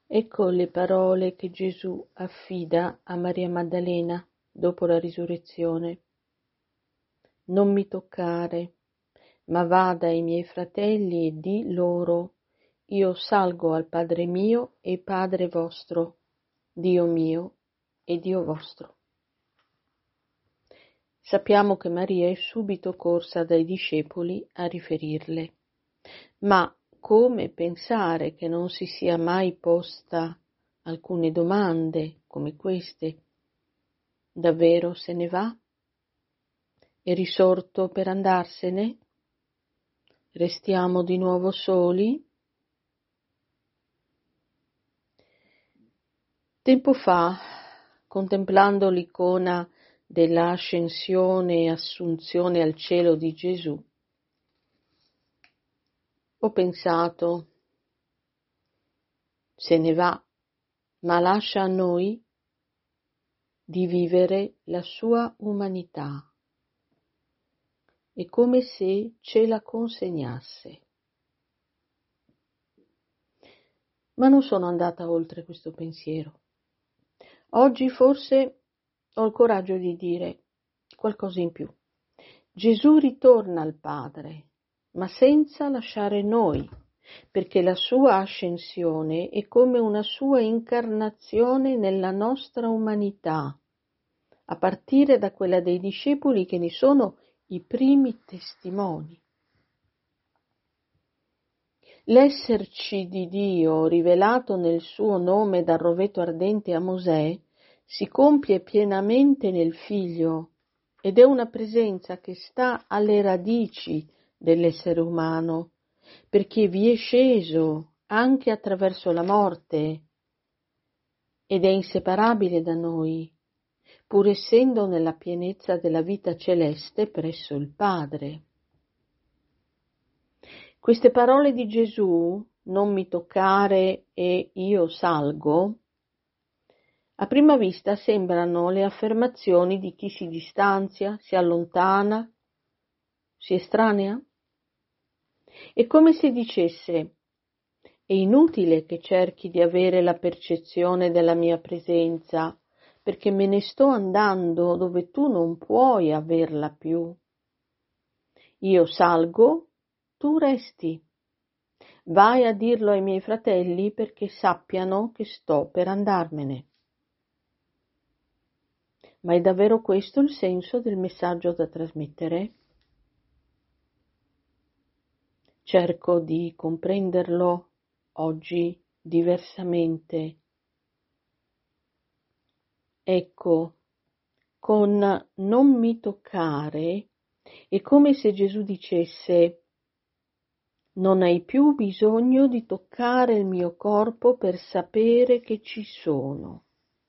Ecco le parole che Gesù affida a Maria Maddalena dopo la risurrezione. Non mi toccare, ma va dai miei fratelli e di loro: io salgo al Padre mio e Padre vostro, Dio mio e Dio vostro. Sappiamo che Maria è subito corsa dai discepoli a riferirle. Ma come pensare che non si sia mai posta alcune domande come queste? Davvero se ne va? È risorto per andarsene? Restiamo di nuovo soli? Tempo fa, contemplando l'icona della ascensione e assunzione al cielo di Gesù, ho pensato: se ne va, ma lascia a noi di vivere la sua umanità. È come se ce la consegnasse. Ma non sono andata oltre questo pensiero. Oggi forse ho il coraggio di dire qualcosa in più. Gesù ritorna al Padre, ma senza lasciare noi, perché la sua ascensione è come una sua incarnazione nella nostra umanità, a partire da quella dei discepoli che ne sono i primi testimoni. L'esserci di Dio rivelato nel suo nome dal rovetto ardente a Mosè si compie pienamente nel Figlio ed è una presenza che sta alle radici dell'essere umano, perché vi è sceso anche attraverso la morte ed è inseparabile da noi, pur essendo nella pienezza della vita celeste presso il Padre. Queste parole di Gesù, non mi toccare e io salgo, a prima vista sembrano le affermazioni di chi si distanzia, si allontana, si estranea. È come se dicesse: è inutile che cerchi di avere la percezione della mia presenza, perché me ne sto andando dove tu non puoi averla più. Io salgo, tu resti. Vai a dirlo ai miei fratelli perché sappiano che sto per andarmene. Ma è davvero questo il senso del messaggio da trasmettere? Cerco di comprenderlo oggi diversamente. Ecco, con non mi toccare è come se Gesù dicesse: non hai più bisogno di toccare il mio corpo per sapere che ci sono.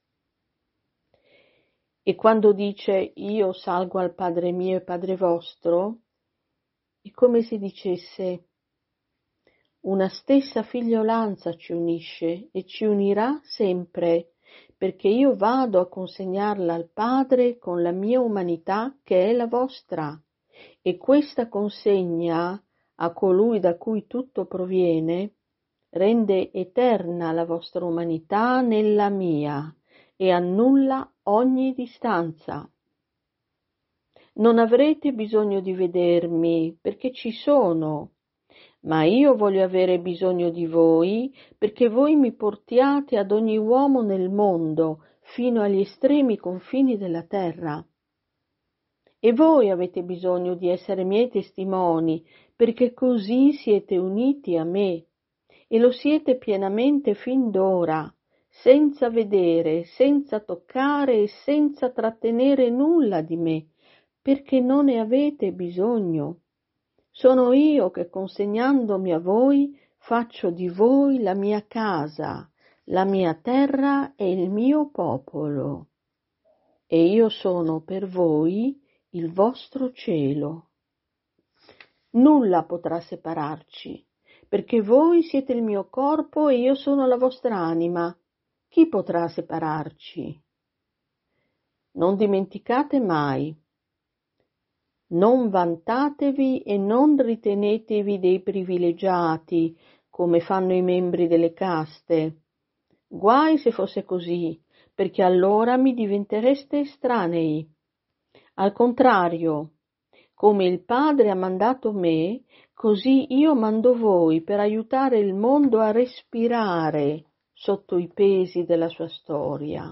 E quando dice io salgo al Padre mio e Padre vostro, è come se dicesse: una stessa figliolanza ci unisce e ci unirà sempre, perché io vado a consegnarla al Padre con la mia umanità che è la vostra, e questa consegna a colui da cui tutto proviene rende eterna la vostra umanità nella mia e annulla ogni distanza. Non avrete bisogno di vedermi perché ci sono, ma io voglio avere bisogno di voi perché voi mi portiate ad ogni uomo nel mondo fino agli estremi confini della terra. E voi avete bisogno di essere miei testimoni perché così siete uniti a me e lo siete pienamente fin d'ora, senza vedere, senza toccare e senza trattenere nulla di me, perché non ne avete bisogno. Sono io che, consegnandomi a voi, faccio di voi la mia casa, la mia terra e il mio popolo. E io sono per voi il vostro cielo. Nulla potrà separarci, perché voi siete il mio corpo e io sono la vostra anima. Chi potrà separarci? Non dimenticate mai. Non vantatevi e non ritenetevi dei privilegiati, come fanno i membri delle caste, Guai se fosse così, perché allora mi diventereste estranei. Al contrario, come il Padre ha mandato me, così io mando voi per aiutare il mondo a respirare sotto i pesi della sua storia.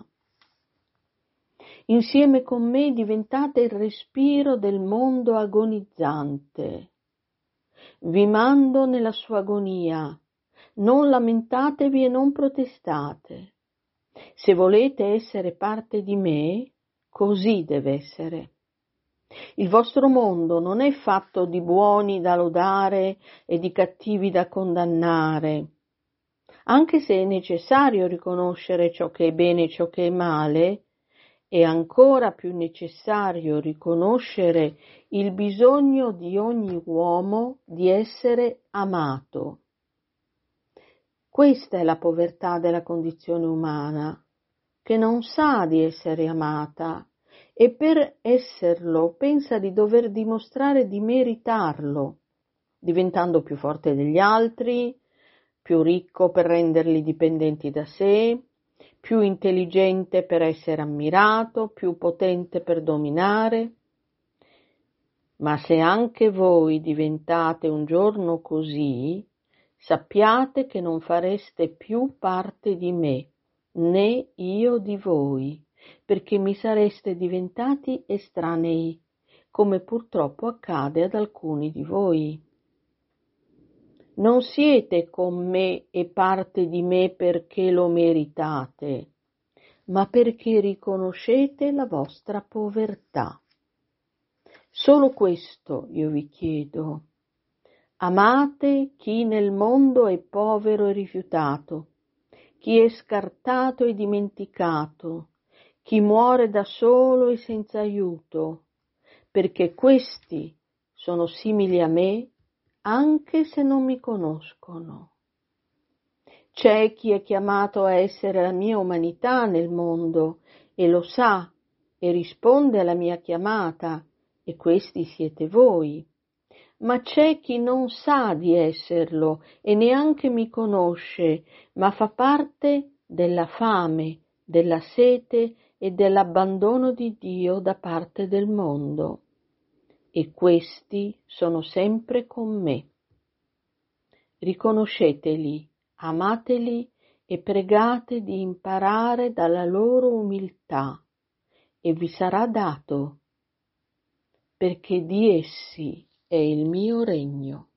Insieme con me diventate il respiro del mondo agonizzante. Vi mando nella sua agonia, non lamentatevi e non protestate. Se volete essere parte di me, così deve essere. Il vostro mondo non è fatto di buoni da lodare e di cattivi da condannare. Anche se è necessario riconoscere ciò che è bene e ciò che è male, è ancora più necessario riconoscere il bisogno di ogni uomo di essere amato. Questa è la povertà della condizione umana, che non sa di essere amata e per esserlo pensa di dover dimostrare di meritarlo, diventando più forte degli altri, più ricco per renderli dipendenti da sé, più intelligente per essere ammirato, più potente per dominare. Ma se anche voi diventate un giorno così, sappiate che non fareste più parte di me, né io di voi, perché mi sareste diventati estranei, come purtroppo accade ad alcuni di voi. Non siete con me e parte di me perché lo meritate, ma perché riconoscete la vostra povertà. Solo questo io vi chiedo. Amate chi nel mondo è povero e rifiutato, chi è scartato e dimenticato, chi muore da solo e senza aiuto, perché questi sono simili a me anche se non mi conoscono. C'è chi è chiamato a essere la mia umanità nel mondo e lo sa e risponde alla mia chiamata, e questi siete voi. Ma c'è chi non sa di esserlo e neanche mi conosce, ma fa parte della fame, della sete e dell'abbandono di Dio da parte del mondo. E questi sono sempre con me. Riconosceteli, amateli e pregate di imparare dalla loro umiltà, e vi sarà dato, perché di essi è il mio regno.